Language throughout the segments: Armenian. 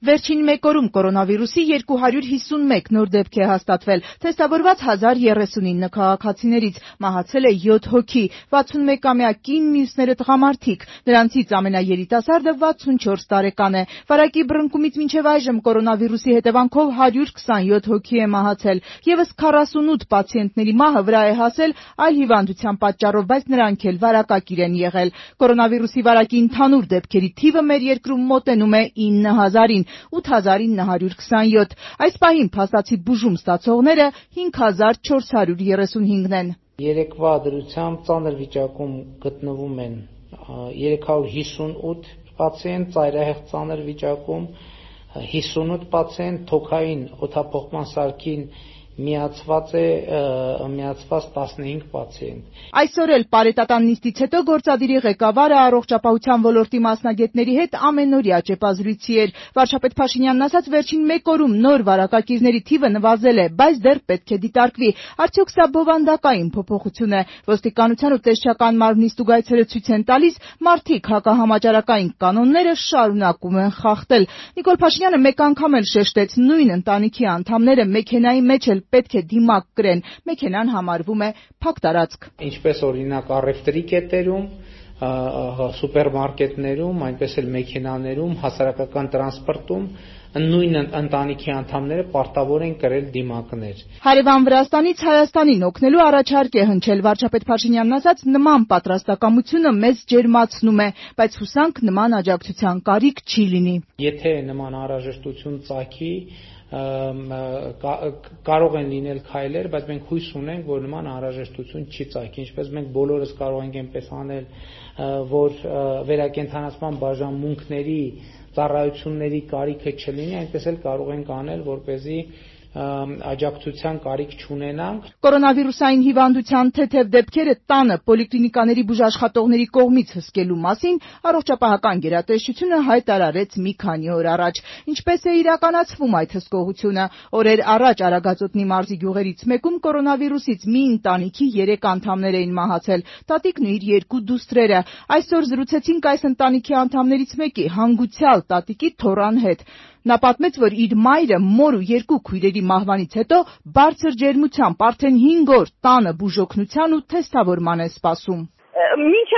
Վերջին մեկ օրում կորոնավիրուսի 251 նոր դեպք է հաստատվել, թեստավորված 1039 քաղաքացիներից, մահացել է 7 հոգի, 61-ամյա կին, մյուսները տղամարդիկ, նրանցից ամենաերիտասարդը 64 տարեկան է, վարակի բռնկումից մինչև այժմ կորոնավիրուսի հետևանքով 127 հոգի է մահացել, ևս 48 պացիենտների մահը վրա է հասել այլ հիվանդության պատճառով, բայց նրանք էլ վարակակիր են եղել, կորոնավիրուսի վարակի ընդհանուր դեպքերի թիվը մեր երկրում մոտենում է 9000-ին, 8927, այս պահին փաստացի բուժում ստացողները 5435-ն են։ Երեկվա դրությամբ ծանր վիճակում գտնվում են 358 պացիենտ, ծայրահեղ ծանր վիճակում 58 պացիենտ, թոքային օդափոխման սարքին միացված 15 պացիենտ։ Այսօր էլ պարետատան նիստից հետո գործադիրի ղեկավարը առողջապահության ոլորտի մասնագետների հետ ամենօրյա ճեպազրույցի էր։ Վարչապետ Փաշինյանն ասաց, վերջին մեկ օրում նոր վարակակիրների թիվը նվազել է, բայց դեռ պետք է դիտարկվի։ Արդյոք սա բովանդակային փոփոխություն է։ Ոստիկանության ու տեսչական մարմնի ստուգայցերը ցույց են տալիս, մարդիկ հակահամաճարակային կանոնները շարունակում են խախտել։ Նիկոլ Փաշինյանը մեկ անգամ էլ շեշտեց, նույն ընտանիքի անդամները մեքենայի մեջ էլ պետք է դիմակ կրեն, մեքենան համարվում է փակ տարածք։ Ինչպես օրինակ առևտրի կետերում, սուպերմարկետներում, այնպես էլ մեքենաներում, հասարակական տրանսպորտում նույն ընտանիքի անդամները պարտավոր են կրել դիմակներ։ Հարևան Վրաստանից Հայաստանին օգնելու առաջարկ է հնչել, վարչապետ Փաշինյանն ասաց, նման պատրաստակամությունը մեզ ջերմացնում է, բայց հուսանք նման աջակցության կարիք չի լինի։ Եթե նման անհրաժեշտություն ծագի, կարող են լինել քայլեր, բայց մենք հույս ունենք, որ նման անհրաժեշտություն չի ծագի, ինչպես մենք բոլորս կարող ենք այնպես անել, որ վերակենդանացման բաժանմունքների ծառայությունների կարիքը չլինի, այնպես էլ կարող ենք անել, որպեսզի աջակցության կարիք չունենանք։ Կորոնավիրուսային հիվանդության թեթև դեպքերը տանը պոլիկլինիկաների բուժաշխատողների կողմից հսկելու մասին առողջապահական գերատեսչությունը հայտարարեց մի քանի օր առաջ։ Ինչպես է իրականացվում այդ հսկողությունը։ Օրեր առաջ Արագածոտնի մարզի գյուղերից մեկում կորոնավիրուսից մի ընտանիքի 3 անդամներ էին մահացել, տատիկն ու իր 2 դուստրերը։ Այսօր զրուցեցինք այս ընտանիքի անդամներից մեկի, հանգուցյալ տատիկի թոռան հետ։ Նա պատմեց, որ իր մայրը մոր ու 2 քույրերի մահվանից հետո բարձր ջերմությամբ արդեն 5 օր տանը բուժօգնության ու թեստավորման է սպասում։ Մինչև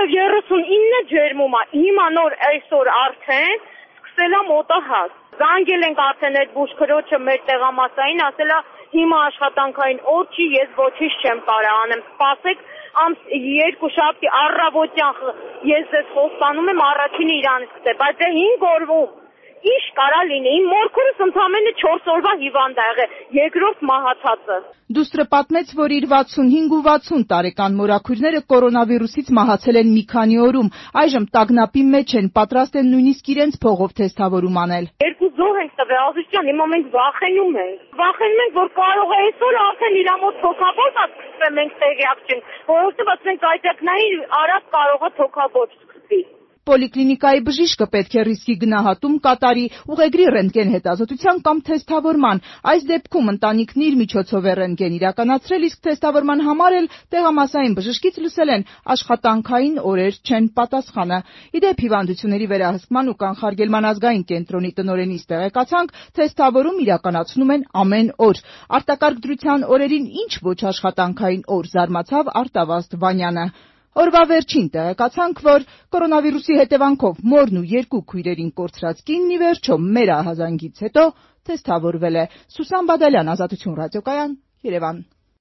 39 ջերմում է, հիմա նոր այսօր արդեն սկսել է մոտահաս։ Զանգել ենք արդեն այդ բուժքրոջը մեր տեղամասային, ասել է հիմա աշխատանքային օր չի, ես ոչինչ չեմ կարող անեմ, սպասեք ամս 2 շաբթի առավոտյան ես ձեզ խոստանում եմ առաջինը իրանից կտե, բայց 5 օրվում Ինչ կարա լինի, իմ մորքուրս ընդամենը 4 օրվա հիվանդ ա եղել, երկրորդ մահացածը։ Դուստրը պատմեց, որ իր 65 ու 60 տարեկան մորաքույրները կորոնավիրուսից մահացել են մի քանի օրում, այժմ տագնապի մեջ են, պատրաստ են նույնիսկ իրենց փողով թեստավորում անել։ 2 զոհ ենք տվել, ազգության, հիմա մենք վախենում ենք, որ կարող է այսօր արդեն իր մոտ թոքաբոց սկսվի, մենք տեղյակ չենք, որովհետև ասենք այդակնային արագ կարող է թոքաբոց սկսվի։ Պոլիկլինիկայի բժիշկը պետք է ռիսկի գնահատում կատարի, ուղեգրի ռենտգեն հետազոտության կամ թեստավորման։ Այս դեպքում ընտանիքն իր միջոցով է ռենտգեն իրականացրել, իսկ թեստավորման համար էլ տեղամասային բժշկից լսել են աշխատանքային օրեր չեն պատասխանը։ Իդեպ հիվանդությունների վերահսկման ու կանխարգելման ազգային կենտրոնի տնօրենից տեղեկացանք, թեստավորում իրականացնում են ամեն օր։ Արտակարգ դրության օրերին ինչ ոչ աշխատանքային օր, զարմացավ Արտավազդ Վանյանը։ Օրվա վերջին տեղեկացանք, որ կորոնավիրուսի հետևանքով մորն ու 2 քույրերին կորցրած կինն ի վերջո մեր ահազանգից հետո թեստավորվել է։ Սուսան Բադալյան, Ազատություն ռադիոկայան, Երևան։